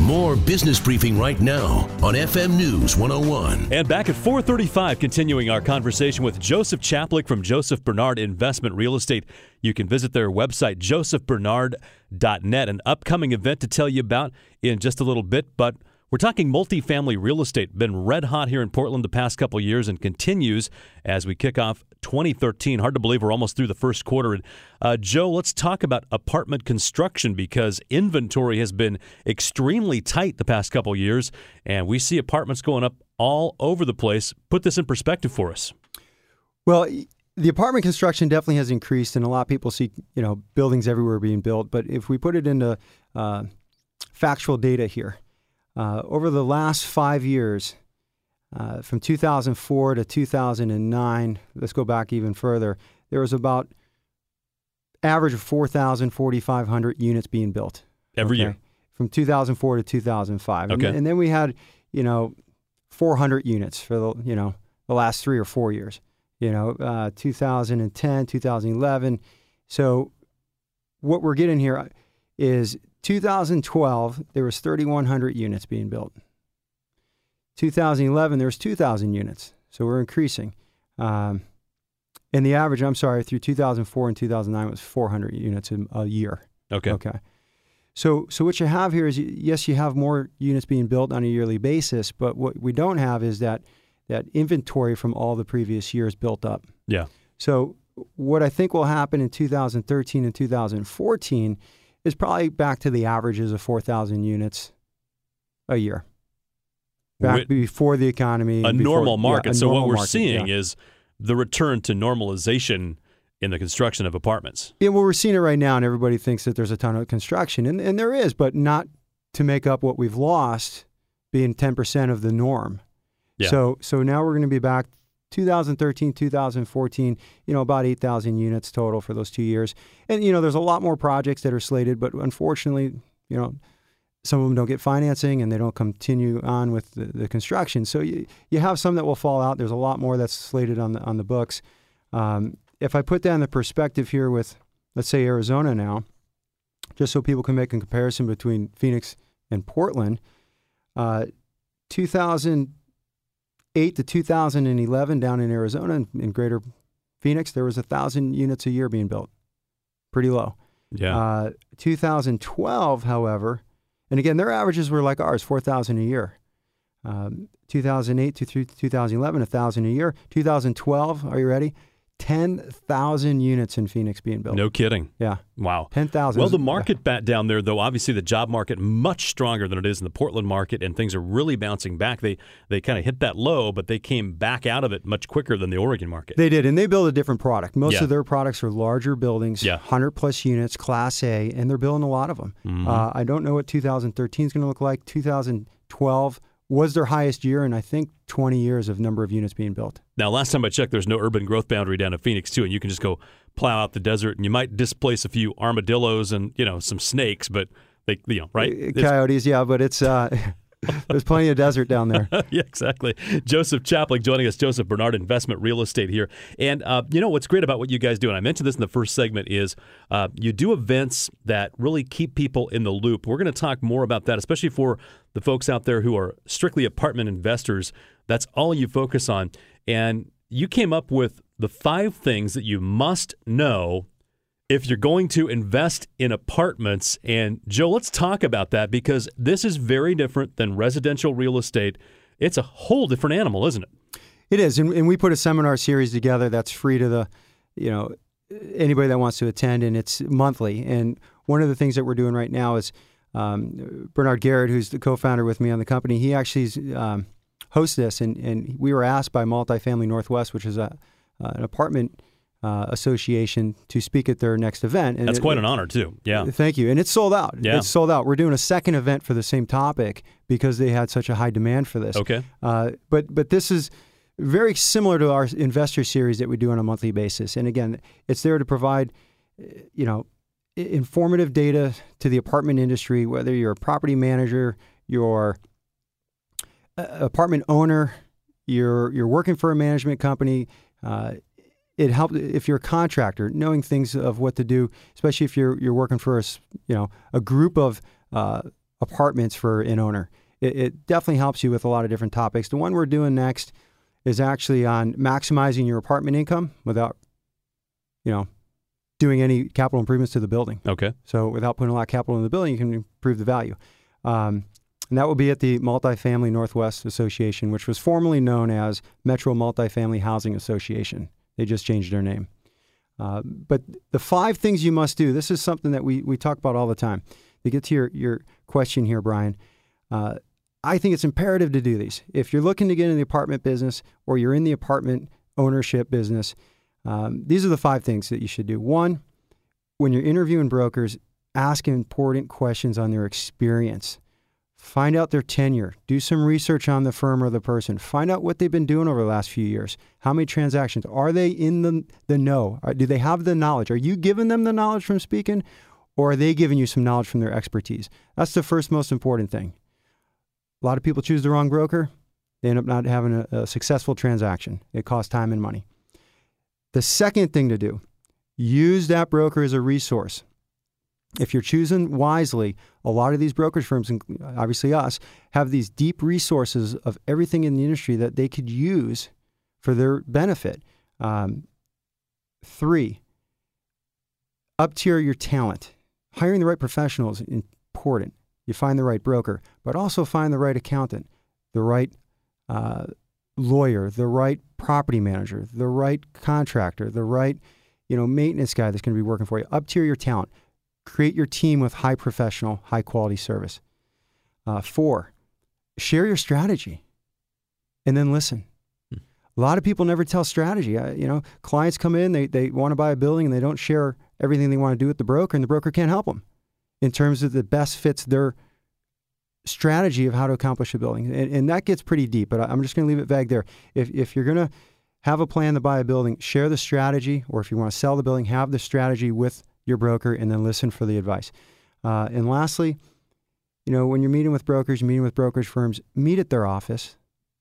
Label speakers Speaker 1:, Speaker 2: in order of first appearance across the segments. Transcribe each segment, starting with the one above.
Speaker 1: More Business Briefing right now on FM News 101.
Speaker 2: And back at 4:35, continuing our conversation with Joseph Chaplik from Joseph Bernard Investment Real Estate. You can visit their website, josephbernard.net, an upcoming event to tell you about in just a little bit. But we're talking multifamily real estate. Been red hot here in Portland the past couple of years and continues as we kick off 2013. Hard to believe we're almost through the first quarter. And Joe, let's talk about apartment construction because inventory has been extremely tight the past couple of years, and we see apartments going up all over the place. Put this in perspective for us.
Speaker 3: Well, the apartment construction definitely has increased, and a lot of people see, buildings everywhere being built. But if we put it into factual data here, over the last 5 years, from 2004 to 2009, let's go back even further, there was about average of 4,000, 4,500 units being built.
Speaker 2: Every year?
Speaker 3: From 2004 to 2005.
Speaker 2: Okay.
Speaker 3: And then we had, 400 units for the last 3 or 4 years. 2010, 2011. So what we're getting here is 2012, there was 3,100 units being built. 2011, there was 2,000 units. So we're increasing. And the average, through 2004 and 2009 was 400 units a year.
Speaker 2: Okay.
Speaker 3: So what you have here is, yes, you have more units being built on a yearly basis, but what we don't have is that inventory from all the previous years built up.
Speaker 2: Yeah.
Speaker 3: So what I think will happen in 2013 and 2014 is probably back to the averages of 4,000 units a year. Back before the economy.
Speaker 2: A normal market.
Speaker 3: Yeah,
Speaker 2: so what we're
Speaker 3: market,
Speaker 2: seeing is the return to normalization in the construction of apartments.
Speaker 3: Yeah, well, we're seeing it right now, and everybody thinks that there's a ton of construction, and there is, but not to make up what we've lost, being 10% of the norm.
Speaker 2: Yeah.
Speaker 3: So now we're going to be back 2013, 2014, about 8,000 units total for those 2 years. And, there's a lot more projects that are slated, but unfortunately, some of them don't get financing and they don't continue on with the construction. So you have some that will fall out. There's a lot more that's slated on the books. If I put that in the perspective here with, let's say, Arizona now, just so people can make a comparison between Phoenix and Portland, 2008 to 2011 down in Arizona in greater Phoenix, there was 1,000 units a year being built. Pretty low.
Speaker 2: Yeah.
Speaker 3: 2012, however, and again, their averages were like ours, 4,000 a year. 2008 to 2011, 1,000 a year. 2012, are you ready? 10,000 units in Phoenix being built.
Speaker 2: No kidding.
Speaker 3: Yeah.
Speaker 2: Wow.
Speaker 3: 10,000.
Speaker 2: Well, the market down there, though, obviously the job market much stronger than it is in the Portland market, and things are really bouncing back. They kind of hit that low, but they came back out of it much quicker than the Oregon market.
Speaker 3: They did, and they build a different product. Most of their products are larger buildings, 100-plus units, Class A, and they're building a lot of them. Mm-hmm. I don't know what 2013 is going to look like. 2012 was their highest year in, I think, 20 years of number of units being built.
Speaker 2: Now, last time I checked, there's no urban growth boundary down in Phoenix, too, and you can just go plow out the desert, and you might displace a few armadillos and, some snakes, but they, right?
Speaker 3: Coyotes, but it's there's plenty of desert down there.
Speaker 2: Yeah, exactly. Joseph Chaplik joining us, Joseph Bernard Investment Real Estate here. And, what's great about what you guys do, and I mentioned this in the first segment, is you do events that really keep people in the loop. We're going to talk more about that, especially for the folks out there who are strictly apartment investors. That's all you focus on. And you came up with the 5 things that you must know if you're going to invest in apartments. And Joe, let's talk about that because this is very different than residential real estate. It's a whole different animal, isn't it?
Speaker 3: It is. And we put a seminar series together that's free to the, anybody that wants to attend, and it's monthly. And one of the things that we're doing right now is Bernard Garrett, who's the co-founder with me on the company, he actually hosts this. And we were asked by Multifamily Northwest, which is an apartment association, to speak at their next event. And
Speaker 2: that's quite an honor, too. Yeah.
Speaker 3: Thank you. And it's sold out.
Speaker 2: Yeah.
Speaker 3: It's sold out. We're doing a second event for the same topic because they had such a high demand for this.
Speaker 2: Okay.
Speaker 3: But this is very similar to our investor series that we do on a monthly basis. And again, it's there to provide, informative data to the apartment industry, whether you're a property manager, you're an apartment owner, you're working for a management company. It helps if you're a contractor, knowing things of what to do, especially if you're working for a group of apartments for an owner. It definitely helps you with a lot of different topics. The one we're doing next is actually on maximizing your apartment income without, doing any capital improvements to the building.
Speaker 2: Okay.
Speaker 3: So without putting a lot of capital in the building, you can improve the value. And that will be at the Multifamily Northwest Association, which was formerly known as Metro Multifamily Housing Association. They just changed their name. But the 5 things you must do, this is something that we talk about all the time. To get to your question here, Brian, I think it's imperative to do these. If you're looking to get in the apartment business or you're in the apartment ownership business, these are the 5 things that you should do. 1, when you're interviewing brokers, ask important questions on their experience. Find out their tenure. Do some research on the firm or the person. Find out what they've been doing over the last few years. How many transactions? Are they in the know? Do they have the knowledge? Are you giving them the knowledge from speaking, or are they giving you some knowledge from their expertise? That's the first most important thing. A lot of people choose the wrong broker. They end up not having a successful transaction. It costs time and money. The second thing to do, use that broker as a resource. If you're choosing wisely, a lot of these brokerage firms, obviously us, have these deep resources of everything in the industry that they could use for their benefit. 3, up-tier your talent. Hiring the right professional is important. You find the right broker, but also find the right accountant, the right lawyer, the right property manager, the right contractor, the right maintenance guy that's going to be working for you. Up-tier your talent. Create your team with high professional, high quality service. 4, share your strategy and then listen. A lot of people never tell strategy. Clients come in, they want to buy a building and they don't share everything they want to do with the broker, and the broker can't help them in terms of the best fits their strategy of how to accomplish a building. And that gets pretty deep, but I'm just going to leave it vague there. If you're going to have a plan to buy a building, share the strategy, or if you want to sell the building, have the strategy with your broker and then listen for the advice. And lastly, when you're meeting with brokers, you're meeting with brokerage firms, meet at their office.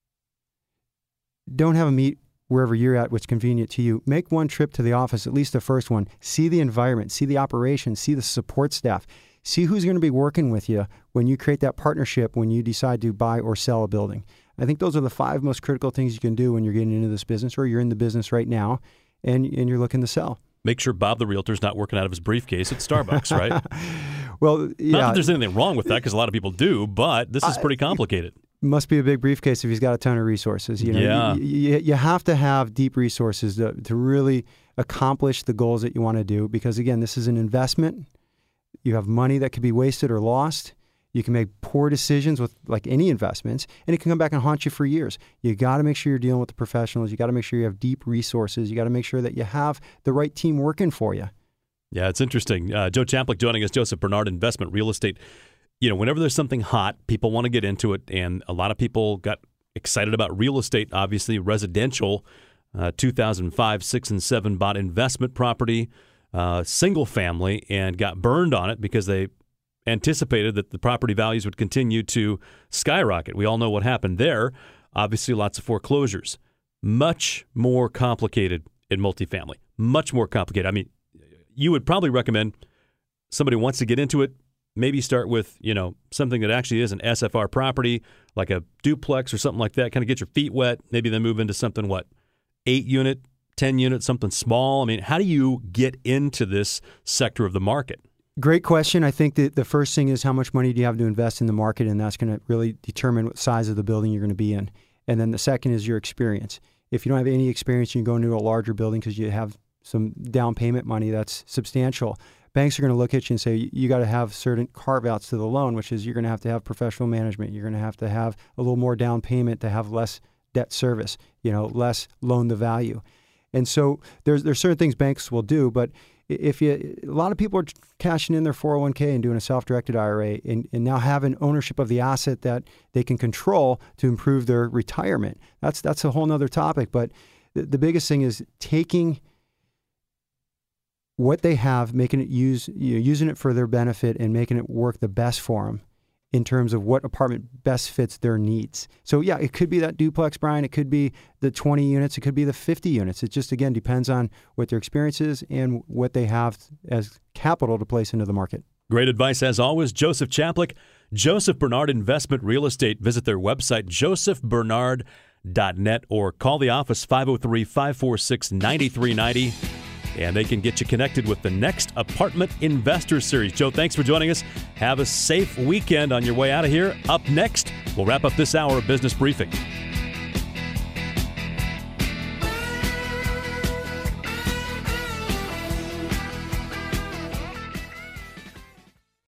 Speaker 3: Don't have a meet wherever you're at, what's convenient to you. Make one trip to the office, at least the first one. See the environment, see the operation, see the support staff. See who's going to be working with you when you create that partnership, when you decide to buy or sell a building. I think those are the 5 most critical things you can do when you're getting into this business, or you're in the business right now and you're looking to sell.
Speaker 2: Make sure Bob the realtor's not working out of his briefcase at Starbucks, right?
Speaker 3: Well, yeah.
Speaker 2: Not that there's anything wrong with that, because a lot of people do, but this is pretty complicated.
Speaker 3: Must be a big briefcase if he's got a ton of resources.
Speaker 2: Yeah.
Speaker 3: You have to have deep resources to really accomplish the goals that you want to do, because, again, this is an investment. You have money that could be wasted or lost. You can make poor decisions with like any investments, and it can come back and haunt you for years. You got to make sure you're dealing with the professionals. You got to make sure you have deep resources. You got to make sure that you have the right team working for you.
Speaker 2: Yeah, it's interesting. Joe Chaplik joining us, Joseph Bernard, Investment Real Estate. Whenever there's something hot, people want to get into it, and a lot of people got excited about real estate, obviously residential. 2005, 6, and 7 bought investment property, single family, and got burned on it because they anticipated that the property values would continue to skyrocket. We all know what happened there. Obviously, lots of foreclosures. Much more complicated in multifamily. Much more complicated. I mean, you would probably recommend somebody who wants to get into it, maybe start with, something that actually is an SFR property, like a duplex or something like that, kind of get your feet wet, maybe then move into something, 8 unit, 10 unit, something small. I mean, how do you get into this sector of the market?
Speaker 3: Great question. I think that the first thing is how much money do you have to invest in the market, and that's going to really determine what size of the building you're going to be in. And then the second is your experience. If you don't have any experience, you can go into a larger building because you have some down payment money that's substantial. Banks are going to look at you and say, you got to have certain carve-outs to the loan, which is you're going to have professional management. You're going to have a little more down payment to have less debt service, less loan to value. And so there's certain things banks will do, but a lot of people are cashing in their 401k and doing a self-directed IRA and now having ownership of the asset that they can control to improve their retirement. That's a whole nother topic. But the biggest thing is taking what they have, making it using it for their benefit and making it work the best for them in terms of what apartment best fits their needs. So yeah, it could be that duplex, Brian. It could be the 20 units. It could be the 50 units. It just, again, depends on what their experience is and what they have as capital to place into the market.
Speaker 2: Great advice as always. Joseph Chaplik Joseph Bernard Investment Real Estate. Visit their website, josephbernard.net, or call the office 503-546-9390, and they can get you connected with the next Apartment Investor Series. Joe, thanks for joining us. Have a safe weekend on your way out of here. Up next, we'll wrap up this hour of Business Briefing.